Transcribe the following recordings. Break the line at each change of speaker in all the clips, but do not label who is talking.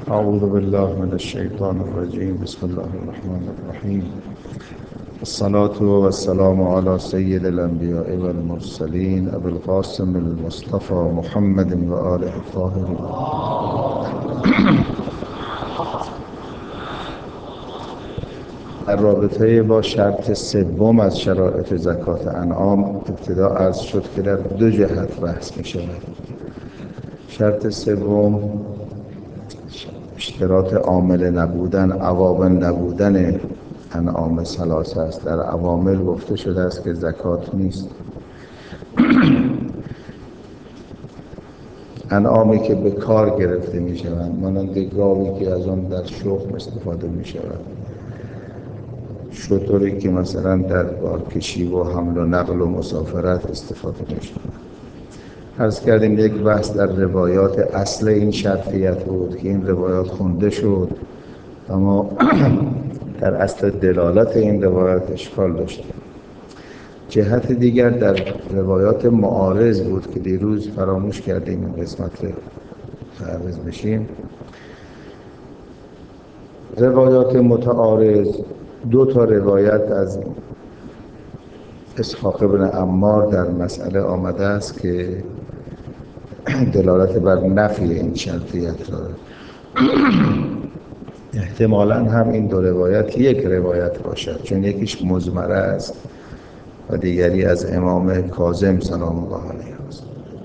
أعوذ بالله من الشيطان الرجيم. بسم الله الرحمن الرحيم. الصلاة والسلام على سيد الأنبياء والمرسلين أبي القاسم المصطفى محمد وآله الطاهرين. در رابطه با شرط سوم از شرایط زکات انعام ابتدا عرض شد که در دو جهت بحث می شود. شرط سوم اشتراط عامل نبودن، عوامل نبودن انعام ثلاثه است. در عوامل گفته شده است که زکات نیست. انعامی که به کار گرفته می شوند، مانند گاوی که از آن در شخم استفاده می شود، شتری که مثلا در بارکشی و حمل و نقل و مسافرت استفاده می شود. عرض کردیم یک بحث در روایات اصل این شرطیت بود که این روایات خونده شد، اما در اصل دلالت این روایات اشکال داشت. جهت دیگر در روایات معارض بود که دیروز فراموش کردیم این قسمت عرض بشیم. روایات متعارض، دو تا روایت از اسحاق بن عمار در مسئله آمده است که دلالت بر نفی این شرطیت را. احتمالاً هم این دو روایت یک روایت باشد، چون یکیش مزمره است و دیگری از امام کاظم سلام الله علیه است.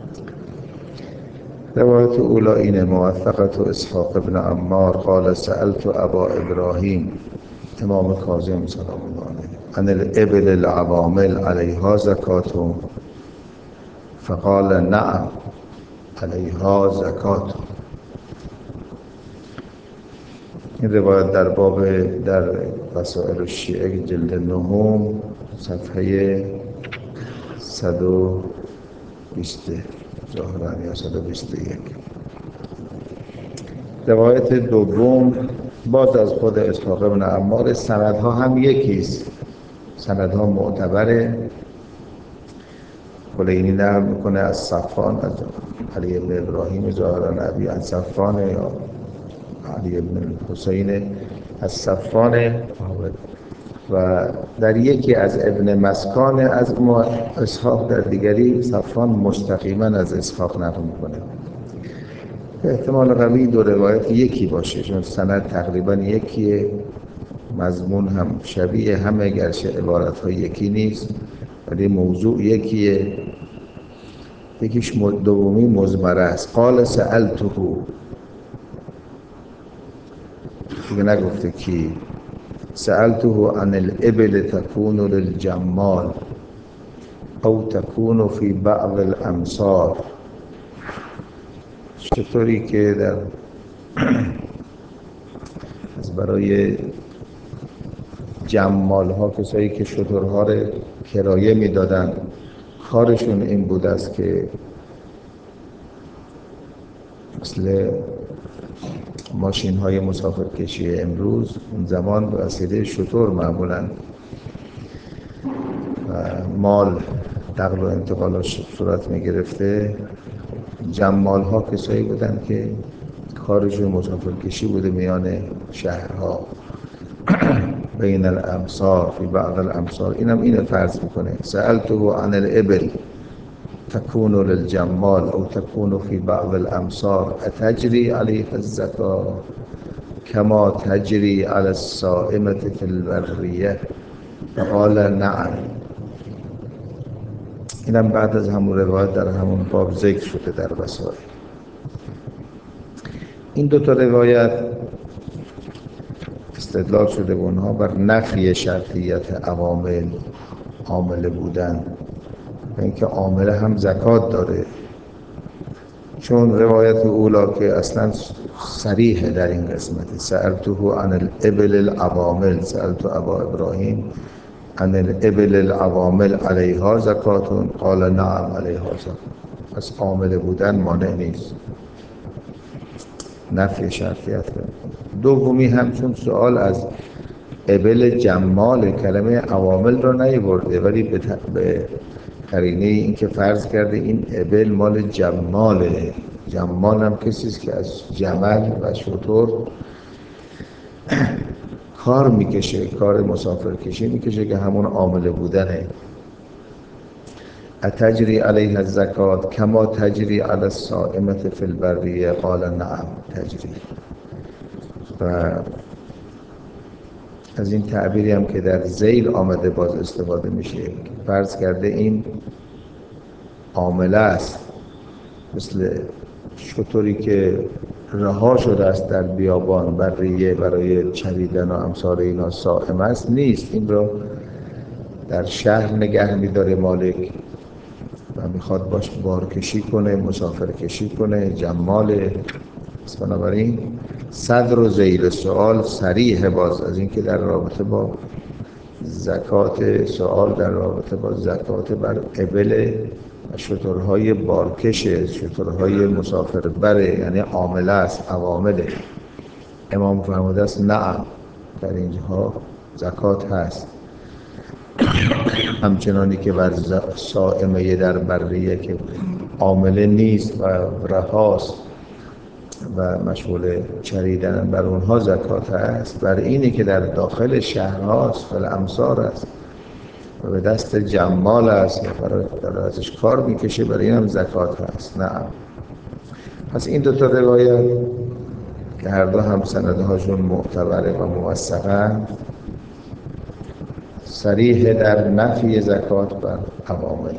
روایت اولی این: موثقت اسحاق بن عمار قال سألت ابا ابراهیم، امام کاظم سلام الله علیه، عن الابل العوامل علیها زکات، فقال نعم علیها زکات. این روایت در باب در وسائل الشیعه جلد 9 صفحه 120 ظاهرا یا 121. روایت دوم باز از خود اسحاق بن عمار، سندها هم یکیست، سندها معتبره. کلینی نقل میکنه از صفان، از علی بن ابراهیم ظاهرا ابی عن صفان یا علی بن حسین از صفان، و در یکی از ابن مسکان از اسحاق، در دیگری صفان مستقیما از اسحاق نقل میکنه. احتمال قوی دو روایت یکی باشه، چون سند تقریبا یکیه، مضمون هم شبیه همه، گرچه عبارت‌ها یکی نیست ولی موضوع یکیه. یکیش دومی مزمره است. قال سألته، دیگه نگفته کی. سألته عن الابل تكون للجمال او تكون في بعض الامصار. شطوری که در از برای جمال ها، کسایی که شترها رو کرایه میدادن، کارشون این بود است که مثل ماشین های مسافرکشی امروز، اون زمان به وسیله شتر معمولاً مال نقل و انتقالش صورت می گرفته. جمال ها کسایی بودن که کارشون مسافرکشی بوده میان شهرها، بین الامصار، فی بعض الامصار. اینم اینو فرض میکنه. سألته عن الابل تكون للجمال او تكون في بعض الامصار اتجري عليه الزكاة كما تجري على الصائمة في البرية؟ قال نعم. اینم بعد از همون روایت در همون باب ذکر شده در وسائل. این دو تا روایت استدلال شده به اونها بر نفی شرطیت عوامل، عامل بودن، و اینکه عامل هم زکات داره. چون روایت اولا که اصلا صریح در این قسمت، سألته عن الابل العوامل، سألت ابا ابراهیم عن الابل العوامل علیها زکات، قال نعم علیها زکات. پس عامل بودن مانع نیست، نفی شرطیت کنه. دومی هم چون سوال از ابل جمال، کلمه عوامل رو نیاورده، ولی به قرینه این که فرض کرده این ابل مال جماله، جمال هم کسی است که از جمل و شتر کار میکشه، کار مسافرکشی میکشه که همون عامله بودنه. اتجری علیها الزکات کما تجری علی الصائمة فی البریه قال نعم تجری. و از این تعبیری هم که در ذیل آمده باز استفاده میشه، فرض کرده این عامله است، مثل شتری که رها شده است در بیابان بریه برای چریدن و امثال اینا صائم است، نیست، این رو در شهر نگه میداره مالک و میخواد باش بارکشی کنه، مسافرکشی کنه، جماله. بنابراین صدر و ذیل سوال صریح باز از این که در رابطه با زکات، سوال در رابطه با زکات بر ابل و شترهای بارکشه، شترهای مسافربره، یعنی عامله است، عوامله. امام فرموده است نعم، در اینجاها زکات هست. همچنانی که بر صائمه در بریه که عامله نیست و رهاست و مشغول چریدن، بر اونها زکات هست. بر اینی که در داخل شهرهاست و امصار است و به دست جمال است و برای ازش کار میکشه، برای این هم زکات هست. نعم. پس این دوتا روایت که هر دو هم سندهاشون معتبره و موثقند، صریح در نفی زکات بر عوامله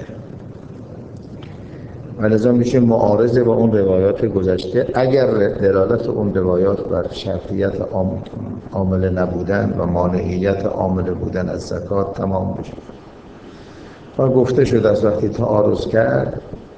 و لذا میشه معارضه با اون روایات گذشته اگر دلالت اون روایات بر شرطیت عامله نبودن و مانعیت عامله بودن از زکات تمام بشه. و گفته شد از وقتی تعارض کرد،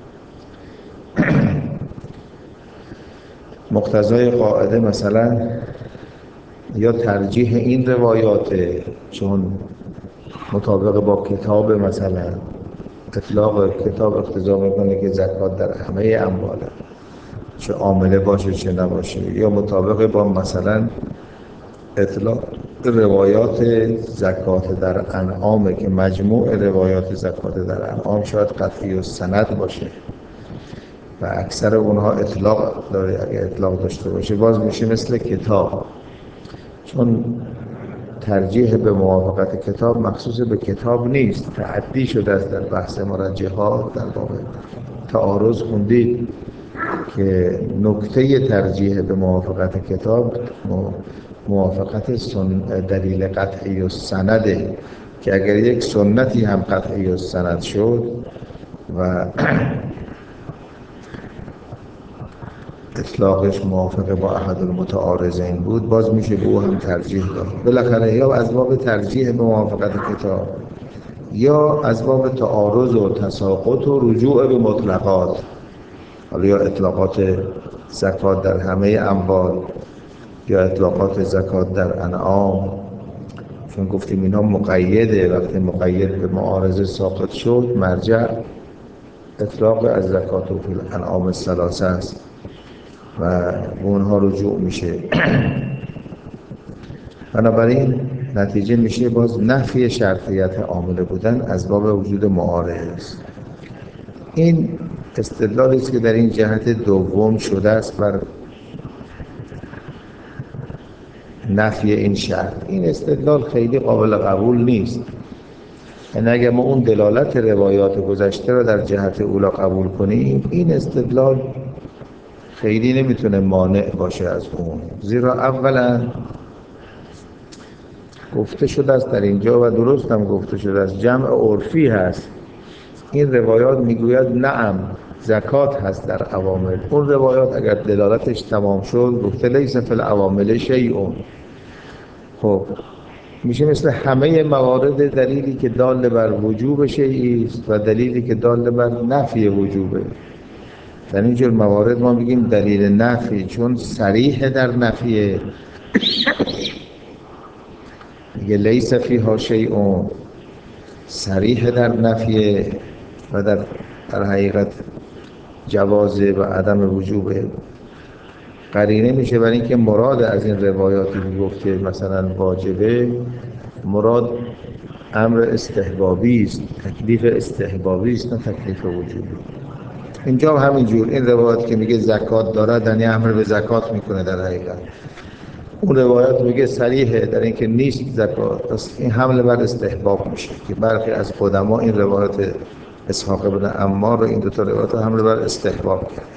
مقتضای قاعده مثلا یا ترجیح این روایاته چون مطابق با کتاب، مثلا اطلاق کتاب اقتضا میکنه که زکات در همه امواله، چه عامله باشه چه نباشه، یا مطابق با مثلا اطلاق روایات زکات در انعامه که مجموع روایات زکات در انعام شاید قطعی و سند باشه و اکثر اونها اطلاق داره. اگه اطلاق داشته باشه باز میشه مثل کتاب، چون ترجیح به موافقت کتاب مخصوص به کتاب نیست، تعدی شده است در بحث مرجحات. در باب تعارض خوندید که نکته ترجیح به موافقت کتاب موافقت دلیل قطعی و سنده، که اگر یک سنتی هم قطعی و سند شد و اطلاقش موافقه با احد المتعارضین بود، باز میشه به او هم ترجیح داد. بالاخره یا از باب ترجیح به موافقت کتاب یا از باب تعارض و تساقط و رجوع به مطلقات، حالا یا اطلاقات زکات در همه اموال یا اطلاقات زکات در انعام، چون گفتیم اینا مقیده. وقتی مقید به معارضه ساقط شد، مرجع اطلاق از زکات و فی الانعام الثلاثه است و به اونها رجوع میشه. بنابراین نتیجه میشه باز نفی شرطیت عامله بودن از باب وجود معارضه است. این استدلالی است که در این جهت دوم شده است بر نفی این شرط. این استدلال خیلی قابل قبول نیست. یعنی اگر ما اون دلالت روایات گذشته را در جهت اولا قبول کنیم، این استدلال خیلی نمیتونه مانع باشه از اون، زیرا اولا گفته شده است در اینجا و درست هم گفته شده است، جمع عرفی هست. این روایات میگوید نعم زکات هست در عوامل. اون روایات اگر دلالتش تمام شد گفته لیس فی العوامل شیء، خب میشه مثل همه موارد دلیلی که دال بر وجوب شیئی است و دلیلی که دال بر نفی وجوبه. در اینجور موارد ما میگیم دلیل نفی، چون صریح در نفیه، میگه لیس فیها شیء، صریح در نفیه و در حقیقت جوازه و عدم وجوبه. قرینه میشه برای اینکه مراد از این روایاتی که گفته مثلا واجبه، مراد امر استحبابی است، تکلیف استحبابی است، نه تکلیف وجوبی. اینجا هم همینجور. این روایت که میگه زکات دارد یعنی امر به زکات میکنه در حقیقت. اون روایت میگه صریحه در اینکه نیست زکات، پس این حمله بر استحباب میشه که برخی از قدما این روایت اسحاق بن عمار و این دو تا روایت حمله بر استحباب کرد.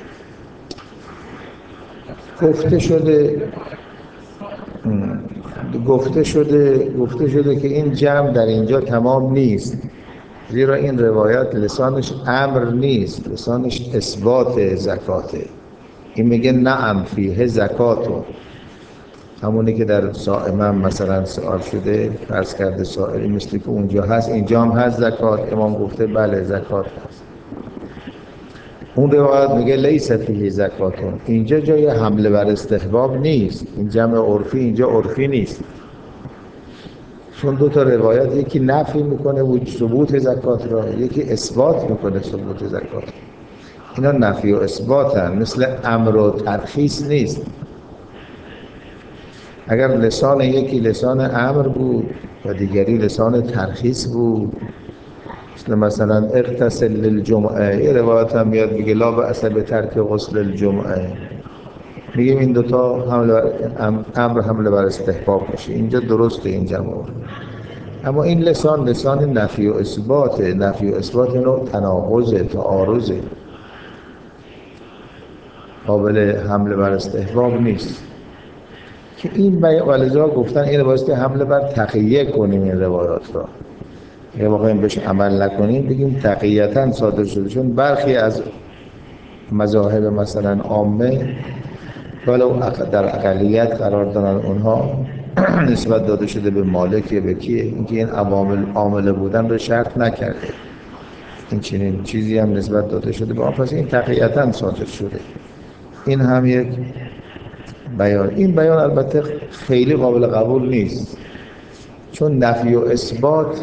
گفته شده که این جمع در اینجا تمام نیست، زیرا این روایت لسانش امر نیست، لسانش اثبات زکاته. این میگه نعم فیه زکاتو، همونی که در صائمه مثلا سوال شده، فرض کرده سائلی مثلی که اونجا هست اینجا هم هست زکات، امام گفته بله زکات هست. اون روایت میگه لیس فیه زکاتون، اینجا جای حمله بر استحباب نیست، این جمع عرفی اینجا عرفی نیست، چون دو تا روایت یکی نفی میکنه و ثبوت زکات را، یکی اثبات میکنه ثبوت زکات. اینا نفی و اثباتن، مثل امر و ترخیص نیست. اگر لسان یکی لسان امر بود و دیگری لسان ترخیص بود، مثلا اغتسل للجمعه، یه روایت هم میاد میگه لا بأس بترک غسل الجمعه، میگیم این دوتا امر حمله بر استحباب میشه، اینجا درسته این جمع. اما این لسان نفی و اثباته، نفی و اثبات نوع تناقضه، تعارضه، قابل حمله بر استحباب نیست که این ولذا گفتن این واسطه حمله بر تقیه کنیم این روایات را، اگه واقعا بهش عمل نکنیم بگیم تقییتاً صادر شده، چون برخی از مذاهب مثلا عامه ولو در اقلیت قرار دارن اونها نسبت داده شده به مالک یا به کیه، اینکه این عامل بودن رو شرط نکرده، این چنین چیزی هم نسبت داده شده به آن، پس این تقییتاً صادر شده. این هم یک بیان. این بیان البته خیلی قابل قبول نیست، چون نفی و اثبات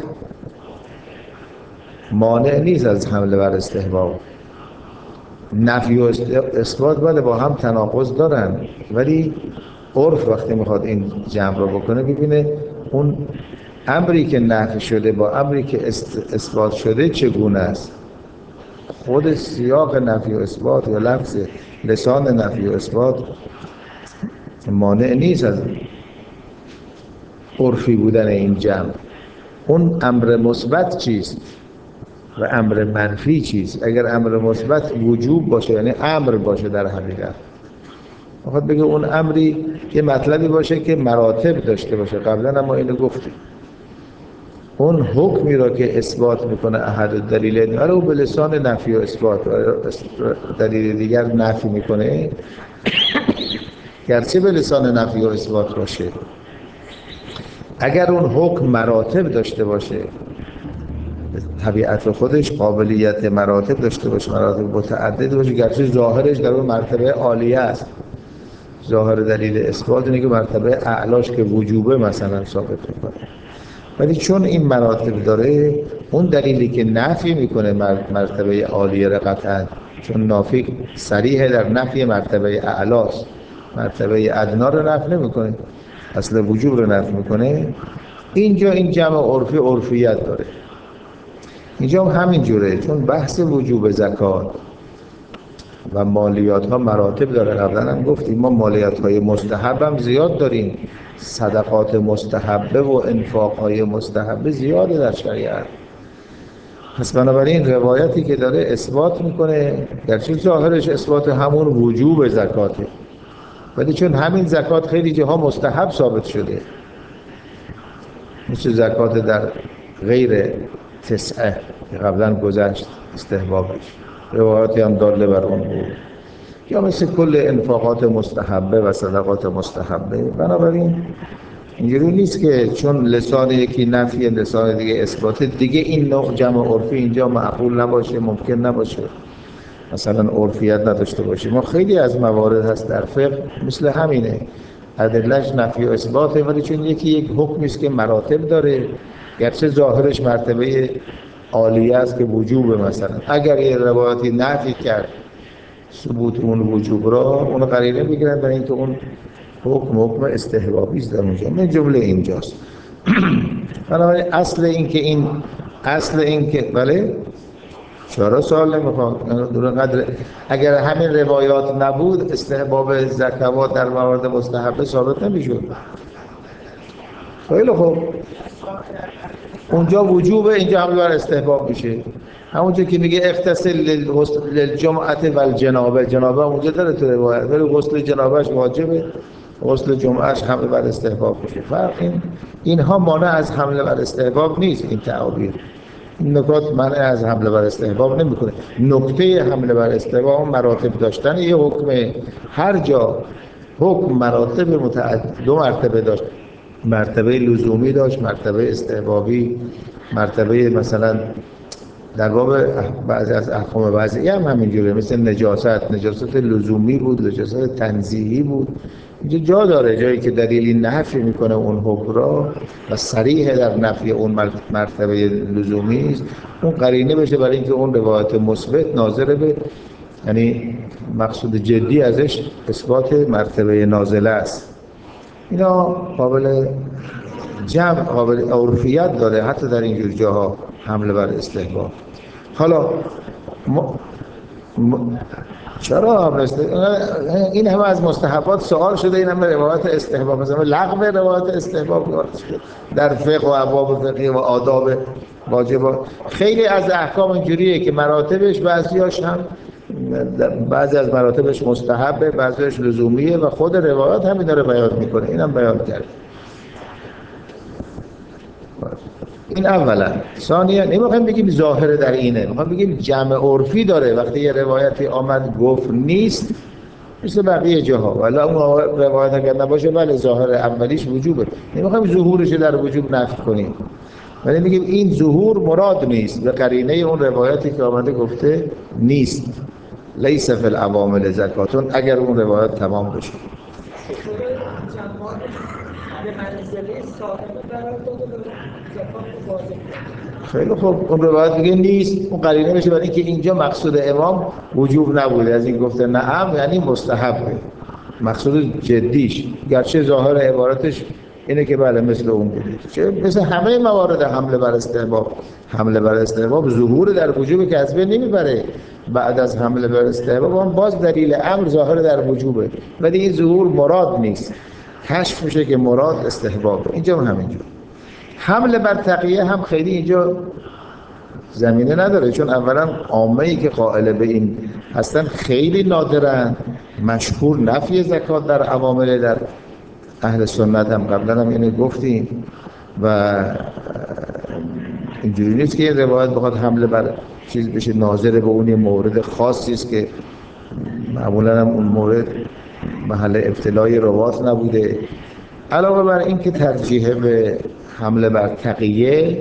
مانع نیست از حمله بر استحباب. نفی و اثبات بله با هم تناقض دارن، ولی عرف وقتی میخواد این جمع رو بکنه ببینه اون امری که نفی شده با امری که اثبات شده چگونه است. خود سیاق نفی و اثبات یا لفظ لسان نفی و اثبات مانع نیست از عرفی بودن این جمع. اون امر مثبت چیست و امر منفی چیست؟ اگر امر مثبت وجوب باشه یعنی امر باشه، در حقیقت میخواد بگه اون امری یه مطلبی باشه که مراتب داشته باشه، قبلا ما اینو گفتیم. اون حکمی را که اثبات میکنه احد الدلیلین ولو به لسان نفی و اثبات، دلیل دیگر نفی میکنه گرچه به لسان نفی و اثبات باشه، اگر اون حکم مراتب داشته باشه، طبیعت خودش قابلیت مراتب داشته باشه، مراتب متعدد باشه، گرچه ظاهرش در اون مرتبه عالیه است، ظاهر دلیل اثبات اینه که مرتبه اعلاش که وجوبه مثلا ثابت میکنه، ولی چون این مراتب داره اون دلیلی که نفی میکنه مرتبه عالیه را قطعا، چون نافی صریح در نفی مرتبه اعلاست، مرتبه ادنا رو نفی نمیکنه، اصل وجوب رو نفی میکنه. اینجا این جمع عرفی عرفیت داره، اینجا هم همین جوره، چون بحث وجوب زکات و مالیات ها مراتب داره. قبلا هم گفتیم ما مالیات های مستحب هم زیاد داریم، صدقات مستحبه و انفاق های مستحبه زیاده در شریعت. پس بنابراین روایتی که داره اثبات میکنه، گرچه ظاهرش اثبات همون وجوب زکاته، ولی چون همین زکات خیلی جاها مستحب ثابت شده، مثل زکات در غیر تسعه که قبلا گذشت استحبابش، روایاتی هم داله بر اون بود، یا مثل کل انفاقات مستحبه و صدقات مستحبه. بنابراین اینجوری نیست که چون لسان یکی نفی لسان دیگه اثبات، دیگه این نوع جمع عرفی اینجا معقول نباشه، ممکن نباشه، مثلا عرفیت نداشته باشه. ما خیلی از موارد هست در فقه مثل همینه، ادله‌اش نفی و اثباته، ولی چون یکی یک حکمی است که مراتب داره، گرچه ظاهرش مرتبه عالیه است که وجوب، مثلا اگر یه روایتی نفی کرد ثبوت اون وجوب را، اون قرینه بگیرن برای اینکه اون حکم استحبابی است در اونجا، من جمله اینجاست. بنابراین اصل این که بله چرا سوال نمیخوام دور قدر اگر همین روایات نبود استحباب زکوات در موارد مستحبه ثابت نمیشد. خیلی خوب اونجا وجوبه، اینجا حمل بر استحباب میشه. همونجا که میگه اغتسل للجمعه و الجنابه، جنابه اونجا داره تو روایت، ولی غسل جنابهش واجبه، غسل جمعهش حمل بر استحباب میشه. فرق اینها مانع از حمل بر استحباب نیست. این تعابیر، این نکات منع از حمل بر استحباب نمیکنه. نکته حمل بر استحباب مراتب داشتن یه حکمه. هر جا حکم مراتب دو مرتبه داشت، مرتبه لزومی داشت، مرتبه استحبابی، مرتبه مثلا در باب بعضی از احکام وضعی هم همینجوره، مثل نجاست لزومی بود، نجاست تنزیهی بود. اینجا جا داره جایی که دلیلی نفی میکنه اون حکم را و صریح در نفی اون مرتبه لزومی است، اون قرینه بشه برای اینکه اون روایت مثبت ناظر به، یعنی مقصود جدی ازش اثبات مرتبه نازله است. اینا قابل جمع، قابل عرفیت داره حتی در اینجور جاها حمله بر استحباب. حالا چرا این همه از مستحبات سوال شده، این همه روایت استحباب، مثلا لغو روایت استحباب در فقه و ابواب فقهی و آداب واجبات. خیلی از احکام اینجوریه که مراتبش بعضیاش هم، بعضی از مراتبش مستحبه، بعضیاش لزومیه و خود روایت همین داره بیان میکنه. اینم بیان کرد. این اولا. ثانیا نمیخوایم بگیم ظاهر در اینه، میخوایم بگیم جمع عرفی داره. وقتی یه روایتی آمد گفت نیست، مثل بقیه جاها، ولی اون روایت اگر نباشه بله ظاهر اولیش وجوبه، نمیخوایم ظهورش در وجوب نفی کنیم، ولی میگیم این ظهور مراد نیست به قرینه اون روایتی که آمده گفته نیست. لیس فی العوامل زکاتون، اگر اون روایت تمام بشه. خیلی خوب، اون روایت دیگه نیست، اون قرینه بشه برای اینکه اینجا مقصود امام وجوب نبوده، از این گفته نعم یعنی مستحبه، مقصود جدیش، گرچه ظاهر عبارتش اینه که بله مثل اون بوده. چه مثل همه موارد حمله بر استحباب، حمله بر استحباب ظهور در وجوب که از بین نمیبره. بعد از حمله بر استحباب هم باز دلیل امر ظاهر در وجوبه، ولی این ظهور مراد نیست، کشف میشه که مراد استحباب. اینجا هم همینجور. حمله بر تقیه هم خیلی اینجا زمینه نداره، چون اولا عامه‌ای که قائل به این هستن خیلی نادرن. مشهور نفی زکات در عوامل در اهل سنت هم قبلا هم اینو گفتیم و اینجوری نیست که این روایت بخواد حمله بر چیز بشه ناظر به اون مورد خاصی است که معمولا هم اون مورد محل ابتلای روات نبوده. علاوه بر این که ترجیح به حمله بر تقیه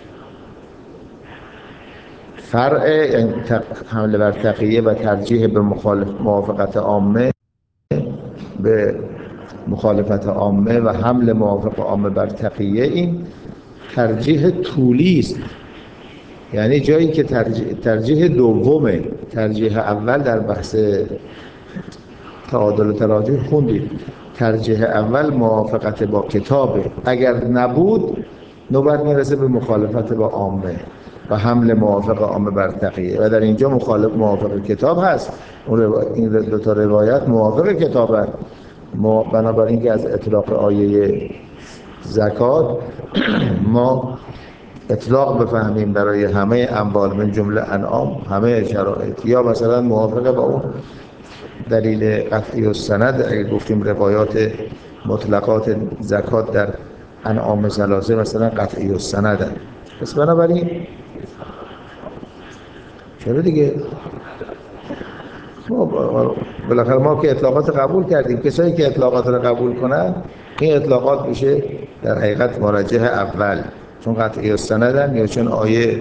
فرع، یعنی حمله بر تقیه و ترجیح به موافقت عامه، به مخالفت عامه و حمل موافق عامه بر تقیه، این ترجیح طولی است. یعنی جایی که ترجیح دومه، ترجیح اول در بحث تعادل و تراجح خوندید، ترجیح اول موافقت با کتابه، اگر نبود نوبت میرسه به مخالفت با عامه و حمل موافق عامه بر تقیه، و در اینجا مخالف موافق کتاب هست. این دو تا روایت موافق کتاب هست. بنابراین که از اطلاق آیه زکات ما اطلاق بفهمیم برای همه اموال من جمله انعام، همه شرایط، یا مثلا موافقه با اون دلیل قطعی و سند اگه گفتیم روایات مطلقات زکات در انعام ثلاثه مثلا قطعی و سند. پس بنابراین چرا دیگه بالاخره ما که اطلاقات قبول کردیم، کسایی که اطلاقات رو قبول کنن این اطلاقات میشه در حقیقت مرجح اول، چون قطعی السندن یا چون آیه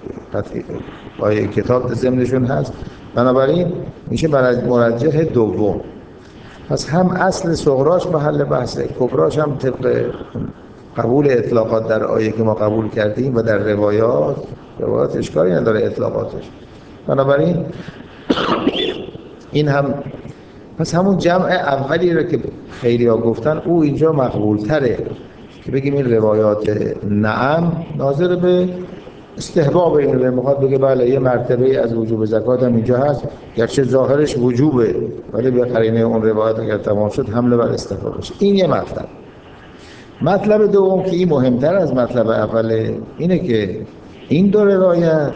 کتاب ضمنشون هست، بنابراین میشه مرجح دوم. پس هم اصل صغراش محل بحثه، کبراش هم طبق قبول اطلاقات در آیه که ما قبول کردیم و در روایات اشکالی نداره اطلاقاتش. بنابراین این هم پس همون جمع اولی رو که خیلی ها گفتن او اینجا مقبول تره که بگیم این روایات نعم ناظر به استحباب این میخواد بگه بله یه مرتبه از وجوب زکات هم اینجا هست، گرچه ظاهرش وجوبه ولی به قرینه اون روایت اگر تمام شد حمله بر استحباب بشه. این یه مطلب. مطلب دوم که این مهمتر از مطلب اوله اینه که این دو روایت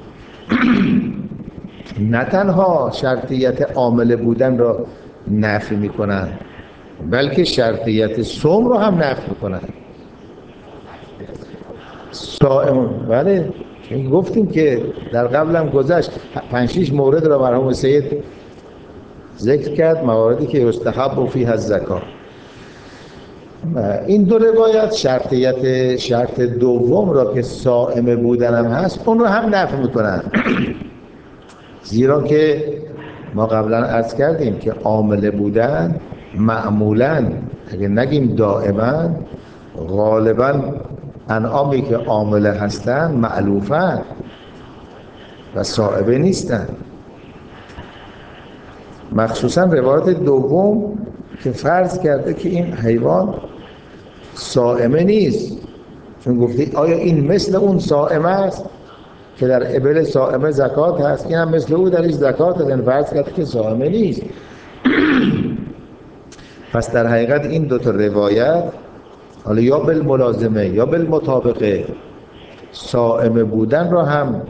نه تنها شرطیت عامل بودن را نفی میکنن بلکه شرطیت صوم رو هم نفی میکنن. صائم، بله گفتیم که در قبلم گذشت 5-6 مورد را مرحوم سید ذکر کرد، مواردی که یستحب فیها الزکات. این دو روایت شرط دوم را که صائم بودنم هست اون رو هم نفی میکنن. زیرا که ما قبلا عرض کردیم که عامل بودن معمولاً اگه نگیم دائما غالباً انعامی که عامل هستن مألوفن و صائبه نیستن. مخصوصاً روایت دوم که فرض کرده که این حیوان صائمه نیست، چون گفتی آیا این مثل اون صائمه است که در ابل صائمه زکات هست، این هم مثل او درش زکات هست، این فرض کرده که صائمه نیست. پس در حقیقت این دو تا روایت حالا یا بالملازمه یا بالمطابقه صائم بودن را هم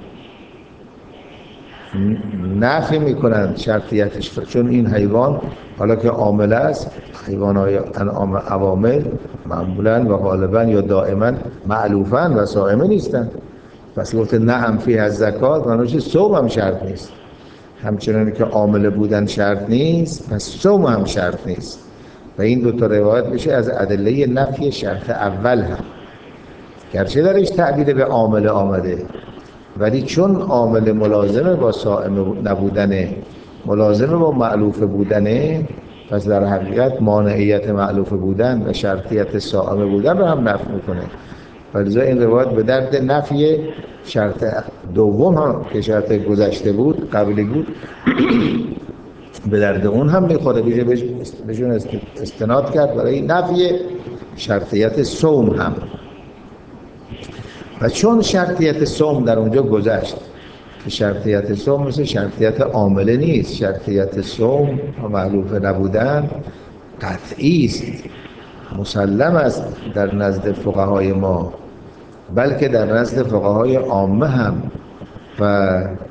نفی میکنند شرطیتش، چون این حیوان حالا که عامل است، حیوانات انعام عوامل معمولا و غالبا یا دائما مألوفن و صائمه نیستن. پس گفته نعم فیها الزکات، معنیش صوم هم شرط نیست. همچنان که عامل بودن شرط نیست پس صوم هم شرط نیست و این دو تا روایت بشه از ادله نفی شرط اول هم، گرچه درش تعبیر به عامل آمده ولی چون عامل ملازمه با صائم نبودنه، ملازمه با مألوف بودنه، پس در حقیقت مانعیت مألوف بودن و شرطیت صائم بودن رو هم نفی میکنه. ولذا این روایت به درد نفی شرط دوم هم که شرط گذشته بود قبلی بود به درد اون هم میخوره، بهشون استناد کرد برای نفی شرطیت صوم هم. و چون شرطیت صوم در اونجا گذشت که شرطیت صوم مثل شرطیت عامله نیست، شرطیت صوم و مألوف نبودن قطعی است، مسلم است در نزد فقهای ما، بلکه در نزد فقهای عامه هم و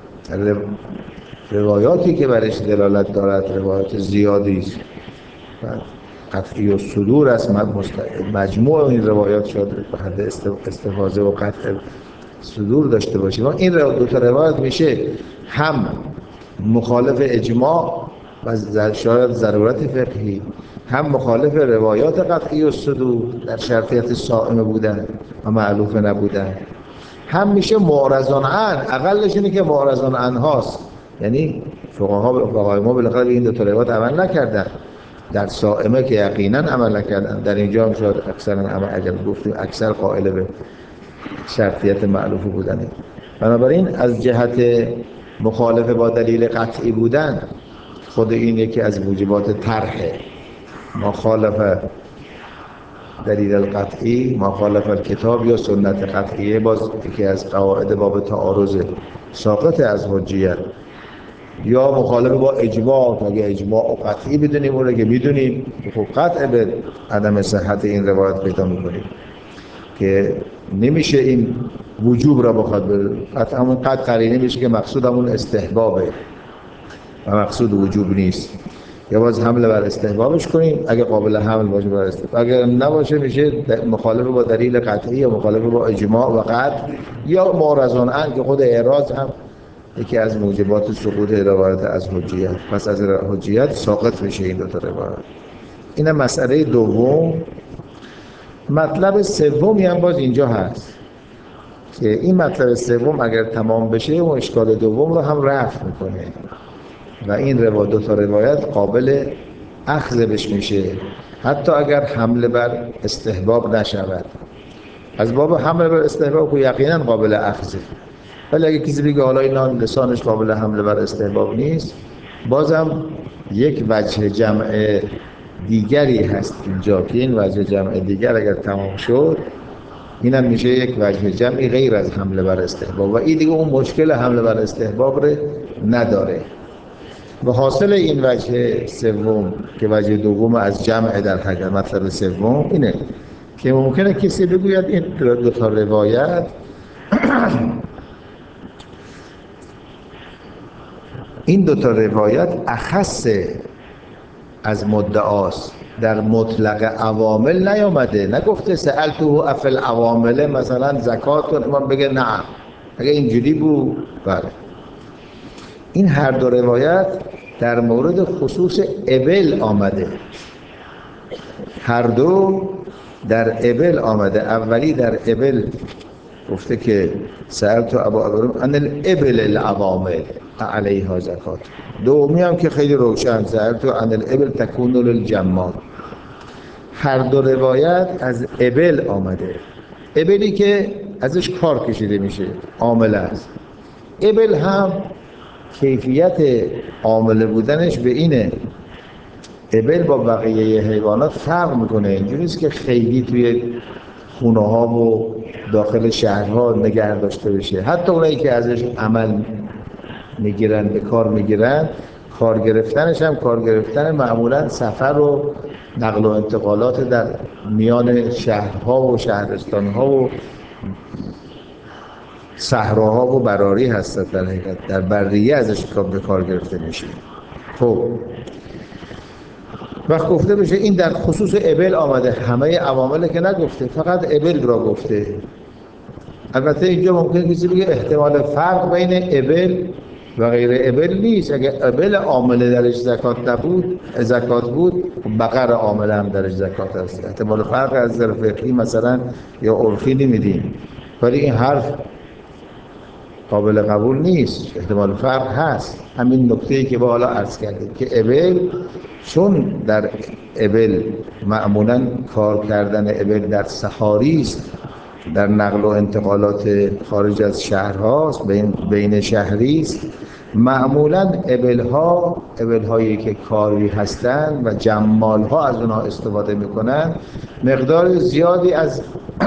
روایاتی که برش دلالت دارد روایات زیادی است و قطعی و صدور است. مجموع این روایات شاید به حد استفاضه و قطع صدور داشته باشیم. این دو تا روایت میشه هم مخالف اجماع و شاید ضرورت فقهی، هم مخالف روایات قطعی و صدور در شرطیت صائم بودن و مألوف نبودن، هم میشه معرضان عن، اقلش اینه که معرضان عن هاست، یعنی فقهای ما بالاخره این دو تا روایت عمل نکردن، در صائمه که یقینا عمل نکردن، در اینجا هم شاید اکثرا عمل، اگر گفتیم اکثر قائل به شرطیت مألوف بودنه. بنابراین از جهت مخالف با دلیل قطعی بودن خود این یکی از موجبات طرحه. مخالف دلیل القطعی، مخالف الکتاب یا سنت قطعیه، باز یکی از قواعد باب تعارض ساقط از حجیت، یا مخالف با اجماع. اگه اجماع و قطعی بدونیم اون رو که میدونیم خب قطع به عدم صحت این روایت پیدا میکنیم که نمیشه این وجوب را بخواد قطع همون قطع قرینه میشه که مقصود همون استحبابه و مقصود وجوب نیست، یا باز حمله بر استحبابش کنیم اگه قابل حمل باشه بر استحباب، اگه نباشه میشه مخالف با دلیل قطعی یا مخالف با اجماع و قطع یا معرضان عن که خود اعراض هم یکی از موجبات سقوط روایت از حجیت، پس از حجیت ساقط میشه این دو تا روایت. این مسئله دوم. مطلب سومی هم باز اینجا هست که این مطلب سوم اگر تمام بشه و اشکال دوم رو هم رفع میکنه و این دو تا روایت قابل اخذ بش میشه حتی اگر حمله بر استحباب نشود. از باب حمله بر استحباب که یقینا قابل اخذه، ولی اگه کسی بگه حالا اینا لسانش قابل حمله بر استحباب نیست، بازم یک وجه جمع دیگری هست اینجا که این وجه جمع دیگر اگر تمام شد اینم میشه یک وجه جمعی غیر از حمله بر استحباب و این دیگه اون مشکل حمله بر استحباب رو نداره. و حاصل این وجه سوم که وجه دوم از جمع در حقیقت مطلب سوم اینه که ممکنه کسی بگوید این دو تا روایت این دو تا روایت اخص از مدعاست، در مطلق عوامل نیامده، نگفته سألته افی العوامل مثلا زکات کن امام بگه نه. اگه اینجوری بود بله. این هر دو روایت در مورد خصوص ابل آمده، هر دو در ابل آمده. اولی در ابل گفته که سألت ابا ابراهیم عن الابل العوامل علیها زکات. دومی هم که خیلی روشن سألت عن الابل تکون للجمال. هر دو روایت از ابل آمده، ابلی که ازش کار کشیده میشه عامل است. ابل هم کیفیت عامل بودنش به اینه، ابل با بقیه حیوانات فرق میکنه. اینجوری نیست که خیلی توی خونه ها و داخل شهرها نگه داشته بشه. حتی اونایی که ازش عمل میگیرن، به کار میگیرن، کار گرفتنش هم کار گرفتن معمولا سفر و نقل و انتقالات در میان شهرها و شهرستانها و صحراها و براری هست. در حقیقت در بریه ازش به کار گرفته میشه. خب وقت گفته بشه این در خصوص ابل آمده، همه عوامل که نگفته، فقط ابل را گفته. البته اینجا ممکن کسی بگه احتمال فرق بین ابل و غیر ابل نیست. اگه ابل عامل درش زکات بود بقر عامل هم درش زکات هست. احتمال فرق از نظر فقهی مثلا یا عرفی نمیدیم، ولی این حرف قابل قبول نیست. احتمال فرق هست. همین نکته‌ای که با حالا عرض کردیم که ابل، چون در ابل معمولاً کار کردن ابل در صحاری است، در نقل و انتقالات خارج از شهرهاست، بین شهری است، معمولاً ابل‌هایی که کاری هستند و جمال‌ها از اونها استفاده می‌کنند، مقدار زیادی از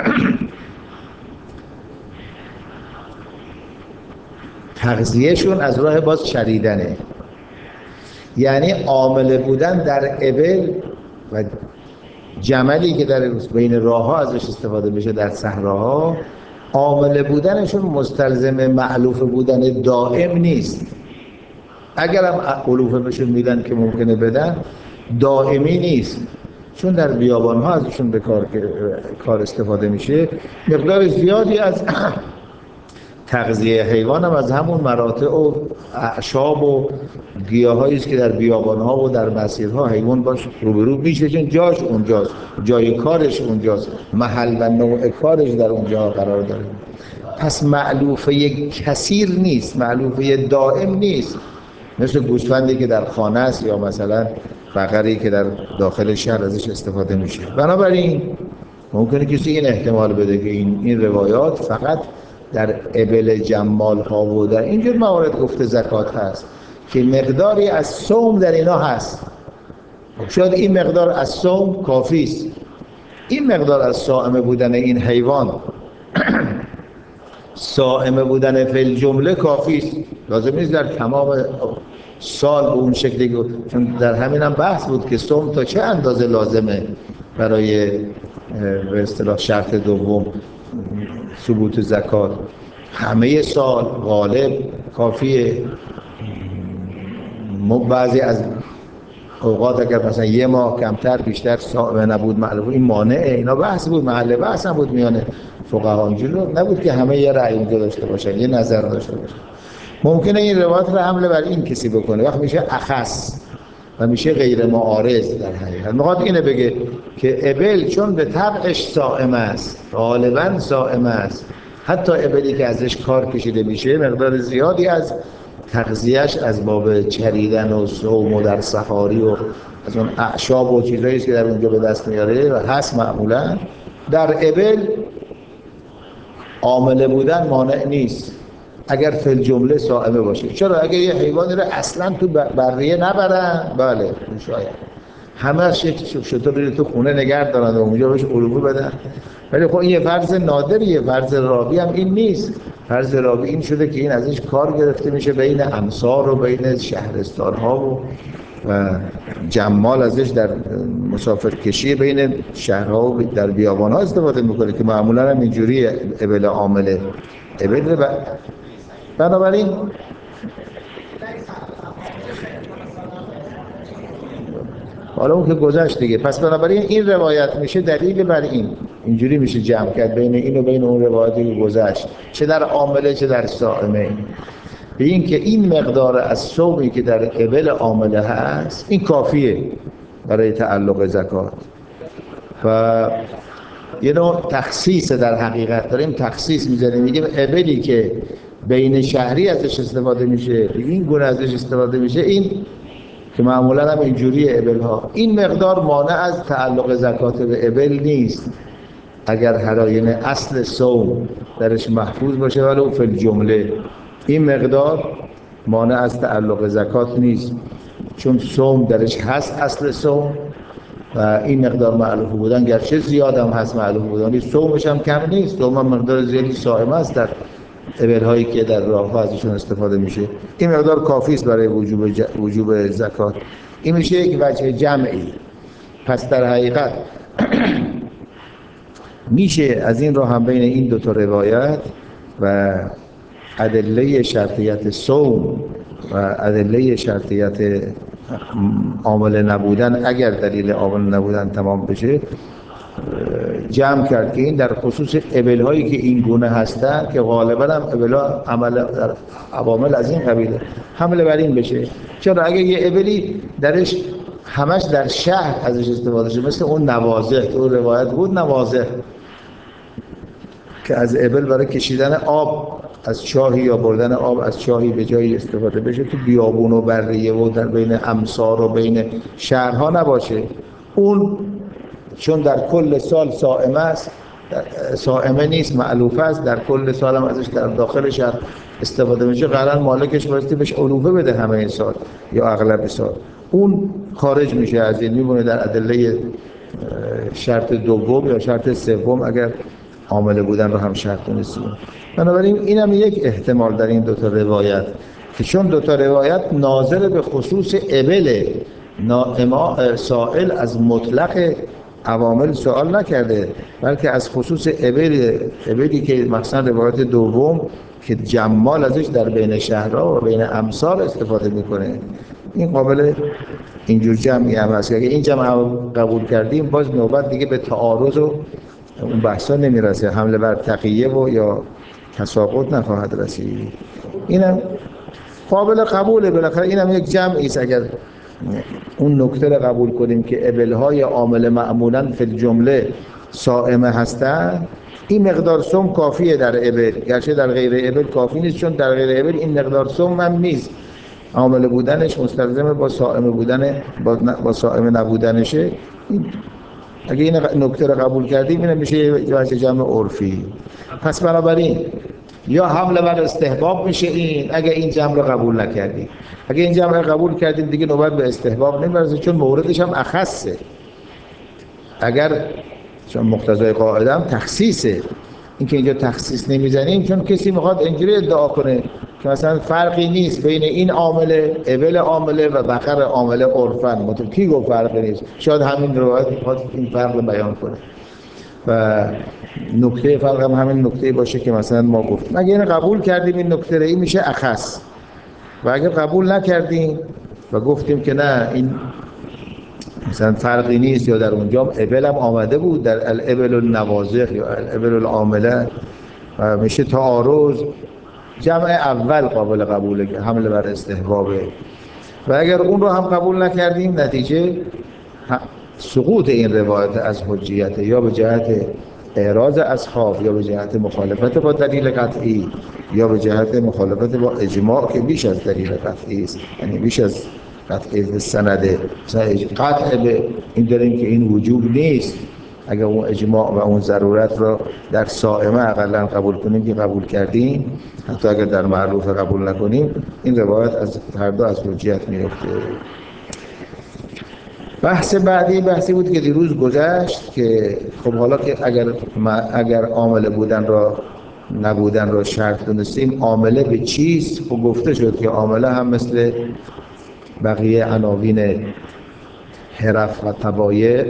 تغذیهشون از راه باز چریدنه. یعنی عامل بودن در ابل و جملی که در بین راه‌ها ازش استفاده میشه در صحراها، عامل بودنشون مستلزم معلوف بودن دائم نیست. اگرم علوفه بهشون میدن که ممکنه بدن، دائمی نیست، چون در بیابان‌ها ازشون به کار استفاده میشه. مقدار زیادی از تغذیه حیوان هم از همون مراتع و اعشاب و گیاهایی است که در بیابان‌ها و در مسیرها حیوان باش روبرو میشه، چون جاش اونجاست، جای کارش اونجاست، محل و نوع کارش در اونجا قرار داره. پس معلوفه کثیر نیست، معلوفه دائم نیست، مثل گوسفندی که در خانه است یا مثلا بقری که در داخل شهر ازش استفاده میشه. بنابراین ممکنه کسی این احتمال بده که این روایات فقط در ابل جمال ها و در اینجور موارد گفته زکات هست که مقداری از صوم در اینا هست. شاید این مقدار از صوم کافی است، این مقدار از صائم بودن این حیوان صائم بودن فی الجمله کافی است. لازم نیست در تمام سال به اون شکلی، چون در همین هم بحث بود که صوم تا چه اندازه لازمه برای به اصطلاح شرط دوم ثبوت زکات. همه سال غالب کافیه. بعضی از اوقات اگر مثلا یه ماه کمتر بیشتر صائم نبود معلومه این مانعه. اینا بحث بود، محل بحث هم بود میان فقها. اینجوری نبود که همه یه رأی اونجا داشته باشن، یه نظر داشته باشن. ممکنه این روایت رو حمله بر این کسی بکنه، وقت میشه اخص و میشه غیر معارض. در حقیقت میخواد اینه بگه که ابل چون به طبعش صائم است، غالبا صائم است، حتی ابلی که ازش کار کشیده میشه مقدار زیادی از تغذیهش از باب چریدن و صوم و در صحاری و از اون اعشاب و چیزایی که در اونجا به دست میاره و هست معمولا در ابل عامل بودن مانع نیست اگر فی الجمله صائمه باشه. چرا؟ اگر یه حیوانی رو اصلا تو بریه نبرن، بله شاید، همه از یک شطور تو خونه نگه دارن و اونجا بهش علوفه بدن. ولی خب این یه فرض نادریه، فرض راوی هم این نیست. فرض راوی این شده که این ازش کار گرفته میشه بین امصار و بین شهرستان‌ها و جمال ازش در مسافرکشی بین شهرها و در بیابان‌ها استفاده میکنه که معمولا هم اینجوری ابل عامله ابل. بنابراین حالا اون که گذشت دیگه. پس بنابراین این روایت میشه دلیل بر اینجوری میشه جمع کرد بین این و بین اون روایتی که گذشت، چه در عامله چه در صائمه، به این که این مقدار از صومی که در ابل عامله هست این کافیه برای تعلق زکات. و یه نوع تخصیص در حقیقت داریم تخصیص میزنیم، میگیم ابلی که بین شهری ازش استفاده میشه، این گونه ازش استفاده میشه، این که معمولا هم اینجوری ابل ها، این مقدار مانع از تعلق زکات به ابل نیست اگر هراین اصل صوم درش محفوظ باشه. ولی فی الجمله این مقدار مانع از تعلق زکات نیست، چون صوم درش هست اصل صوم و این مقدار معلوف بودن گرچه زیاد هم هست معلوف بودن، صومش هم کم نیست، صوم هم مقدار زیادی صائمه است در ابل هایی که در راه ها ازشون استفاده میشه. این مقدار کافی است برای وجوب زکات. این میشه یک وجه جمعی. پس در حقیقت میشه از این راه هم بین این دو تا روایت و ادله شرطیت صوم و ادله شرطیت عامل نبودن اگر دلیل عامل نبودن تمام بشه جمع کرد که این در خصوص ابل هایی که این گونه هستن که غالبا هم ابل ها عوامل از این قبیله حمله بر این بشه. چرا اگه یه ابلی درش همش در شهر ازش استفاده شه، مثل اون نوازه که اون روایت بود، نوازه که از ابل برای کشیدن آب از چاهی یا بردن آب از چاهی به جایی استفاده بشه تو بیابون و بریه و در بین امصار و بین شهرها نباشه، اون چون در کل سال صائمه است، صائمه نیست معلوفه است، در کل سال هم ازش در داخل شهر استفاده میشه، قرار مالکش بایستی بهش علوفه بده همه سال یا اغلب سال، اون خارج میشه از این، میمونه در ادله شرط دوم یا شرط سوم اگر عامل بودن رو هم شرط دونستیم. بنابراین این هم یک احتمال در این دوتا روایت که چون دوتا روایت ناظر به خصوص ابل، سائل از مطلق عوامل سوال نکرده بلکه از خصوص ابلی که مثلا روایت دوم که جمال ازش در بین شهرها و بین امصار استفاده میکنه، این قابل اینجور جمعی هم هست. اگه این جمع قبول کردیم باز نوبت دیگه به تعارض و اون بحثا نمیرسه، حمله بر تقیه و یا تساقط نخواهد رسید. اینم قابل قبوله، بالاخره اینم یک جمعی است. اگر اون نکته رو قبول کنیم که ابل‌های عامل معمولاً فی الجمله صائمه هستند، این مقدار صوم کافیه در ابل، گرچه در غیر ابل کافی نیست، چون در غیر ابل این مقدار صوم هم نیست، عامل بودنش مستلزم با صائم بودن با صائم نبودنشه. اگه این نکته رو قبول کردیم این میشه یه جمع عرفی. پس بنابراین یا حمله بر استحباب میشه این اگه این جمع رو قبول نکردیم، اگه این جمع رو قبول کردیم دیگه نوبت به استحباب نمیرسه، چون موردش هم اخصه. اگر چون مقتضای قاعده هم تخصیصه، این که اینجا تخصیص نمیزنیم چون کسی میخواد اینجوری ادعا کنه که مثلا فرقی نیست بین این عامله ابل عامله و بقر عامله عرفن. مطلب کی گفت فرقی نیست؟ شاید همین روایت میخواد این فرق رو بیان کنه و نکته فرق هم همین نکته باشه که مثلا ما گفتیم. اگه این قبول کردیم این نکته رو، این میشه اخص. و اگه قبول نکردیم و گفتیم که نه این مثلا فرقی نیست یا در اونجا ابل هم آمده بود در الابل النوازق یا الابل العامله و میشه تعارض، جمع اول قابل قبوله که حمله بر استحبابه. و اگر اون رو هم قبول نکردیم نتیجه سقوط این روایت از حجیت، یا به جهت اعراض اصحاب یا به جهت مخالفت با دلیل قطعی یا به جهت مخالفت با اجماع که بیش از دلیل قطعی است، یعنی بیش از قطعی سنده. قطع به این داریم که این وجوب نیست، اگر اون اجماع و اون ضرورت را در صائمه اقلا قبول کنیم که قبول کردیم، حتی اگر در معروف قبول نکنیم، این روایت از هر دو از حجیت میفته. بحث بعدی بحثی بود که دیروز گذشت که خب حالا که اگر عامل بودن را نبودن را شرط دونستیم، عامله به چیست؟ خب گفته شد که عامله هم مثل بقیه عناوین حرف و طبایع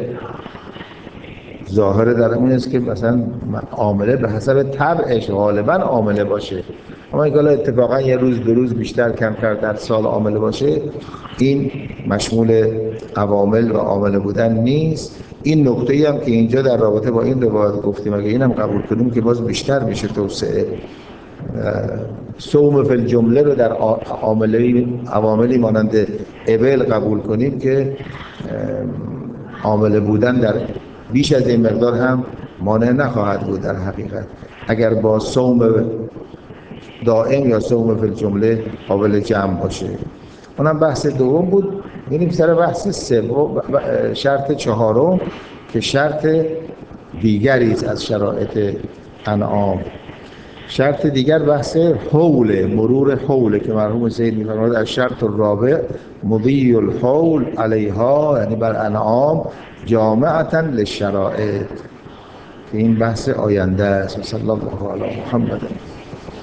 ظاهر در این است که مثلا عامله به حسب طبعش غالبا عامله باشه، اما اگه اتفاقا یه روز دو روز بیشتر کمتر در سال عامله باشه، این مشمول عوامل و عامله بودن نیست. این نکته‌ای هم که اینجا در رابطه با این روایت گفتیم اگه اینم قبول کنیم که باز بیشتر میشه توسعه. صوم فی الجمله رو در عواملی مانند ابل قبول کنیم که عامله بودن در بیش از این مقدار هم مانع نخواهد بود در حقیقت، اگر با صوم دائم یا صوم فی الجمله قابل جمع باشه. اونم بحث دوم بود. میریم سر بحث سوم، شرط چهارم که شرط دیگری است از شرایط انعام. شرط دیگر بحث حول، مرور حول که مرحوم سید می‌فرماید الشرط الرابع مضی الحول علیها، یعنی بر انعام جامعة للشرائط، که این بحث آینده است. صلی الله علی محمد.